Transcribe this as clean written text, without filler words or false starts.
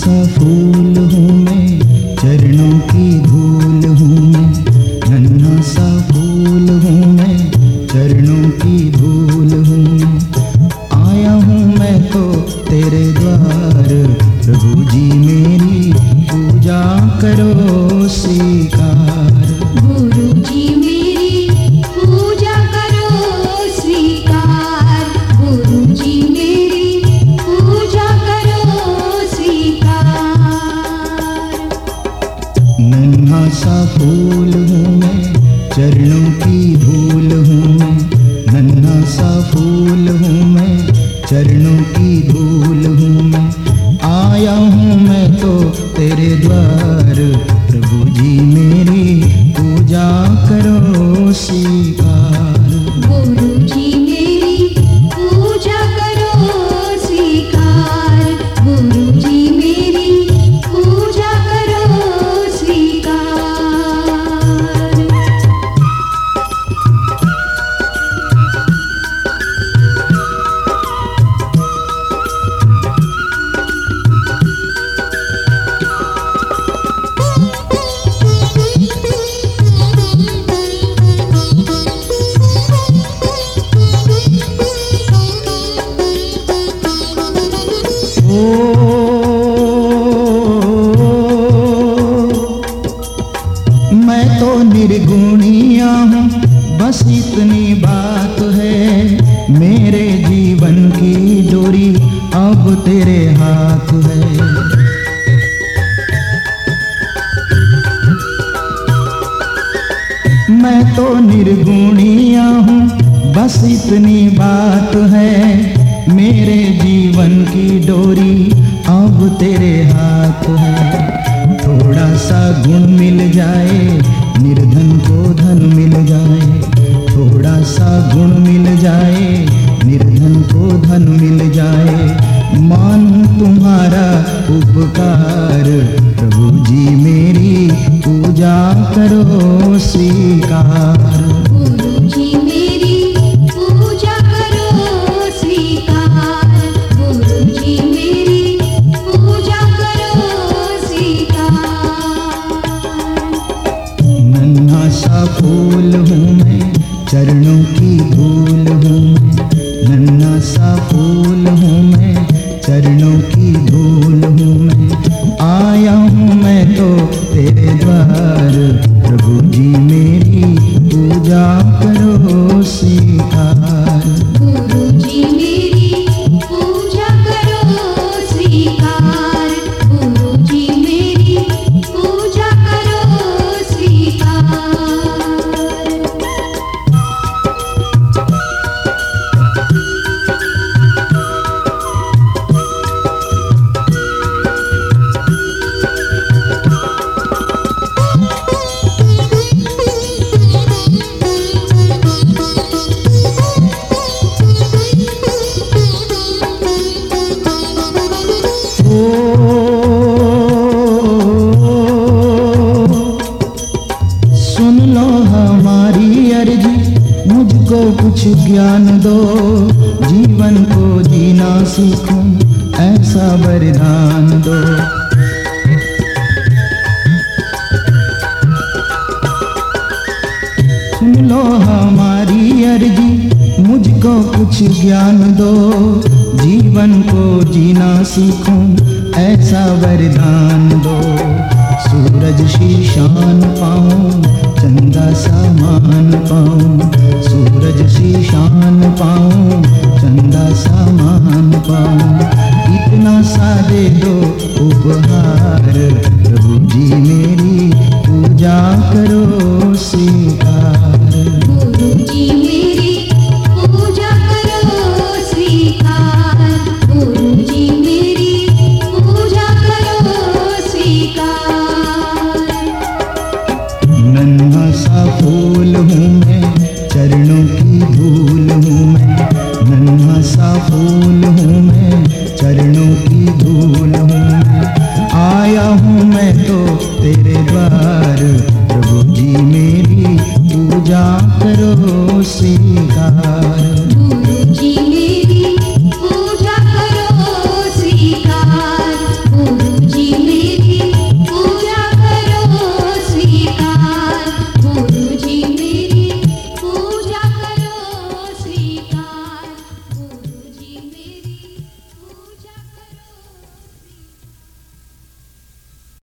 सा फूल हूँ मैं, चरणों की धूल हूँ मैं। नन्हा सा फूल हूँ मैं, चरणों की धूल हूँ मैं। आया हूँ मैं तो तेरे द्वार, प्रभु जी मेरी पूजा करो स्वीकार। गुरु जी मेरी पूजा करो स्वीकार। गुरु जी मेरी पूजा करो स्वीकार। नन्हा सा फूल हूँ मैं, चरणों की धूल हूँ मैं। नन्हा सा फूल हूँ मैं, चरणों की धूल हूँ मैं। आया हूँ मैं तो तेरे द्वार, प्रभु जी मेरी पूजा करो स्वीकार। गुरु जी मेरी पूजा करो स्वीकार। गुरु जी मेरी पूजा करो स्वीकार। मैं तो निर्गुणिया हूँ, बस इतनी बात है। मेरे जीवन की डोरी अब तेरे हाथ है। मैं तो निर्गुणिया हूँ, बस इतनी बात है। मेरे जीवन की डोरी अब तेरे हाथ है। थोड़ा सा गुण मिल जाए, निर्धन को धन मिल जाए। थोड़ा सा गुण मिल जाए, निर्धन को धन मिल जाए। मानूं तुम्हारा उपकार, प्रभु जी मेरी पूजा करो स्वीकार। गुरु जी मेरी पूजा करो स्वीकार। गुरु जी मेरी पूजा करो स्वीकार। नन्हा सा फूल हूँ मैं, चरणों की धूल हूँ मैं। नन्हा सा फूल हूँ मैं, चरणों की धूल हूँ मैं। आया हूँ मैं तो तेरे द्वार, प्रभु जी मेरी पूजा करो स्वीकार। गुरु जी मेरी पूजा करो स्वीकार। गुरु जी मेरी पूजा करो स्वीकार। सुन लो हमारी अर्जी, मुझको कुछ ज्ञान दो। जीवन को जीना सीखूं, ऐसा वरदान दो। सुन लो हमारी अर्जी, मुझको कुछ ज्ञान दो। जीवन को जीना सीखूं, ऐसा वरदान दो। सूरज सी शान पाऊं, चंदा सा मान पाऊं। सूरज सी शान पाऊं, चंदा सा मान पाऊं। इतना सा दे दो उपहार,